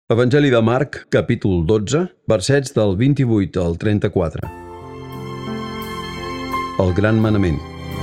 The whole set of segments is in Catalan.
Evangeli de Marc, capítol 12, versets del 28 al 34. El gran manament.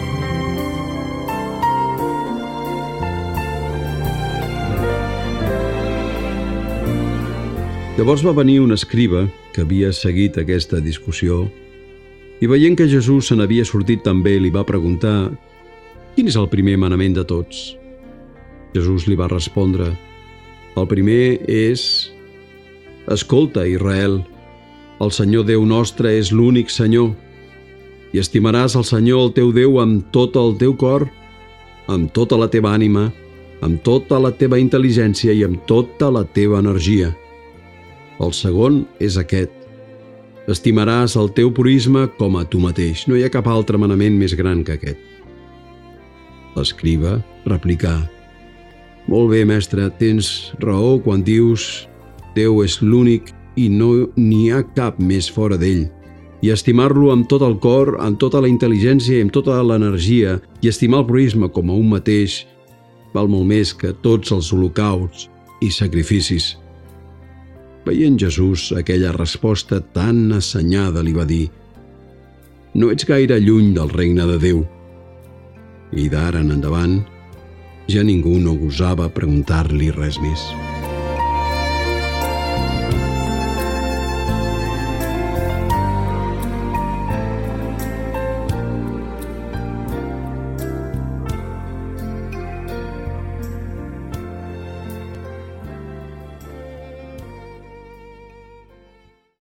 Llavors va venir un escriba que havia seguit aquesta discussió i veient que Jesús se n'havia sortit també li va preguntar: «Quin és el primer manament de tots?» Jesús li va respondre: «El primer és: Escolta, Israel, el Senyor Déu nostre és l'únic Senyor, i estimaràs el Senyor el teu Déu amb tot el teu cor, amb tota la teva ànima, amb tota la teva intel·ligència i amb tota la teva energia. El segon és aquest: estimaràs el teu proïsme com a tu mateix. No hi ha cap altre manament més gran que aquest». L'escriba replicà: «Molt bé, mestre, tens raó quan dius Déu és l'únic i no n'hi ha cap més fora d'ell. I estimar-lo amb tot el cor, amb tota la intel·ligència i amb tota l'energia, i estimar el proïsme com a un mateix, val molt més que tots els holocausts i sacrificis». Veient Jesús aquella resposta tan assenyada, li va dir: «No ets gaire lluny del regne de Déu». I d'ara en endavant ja ningú no gosava preguntar-li res més.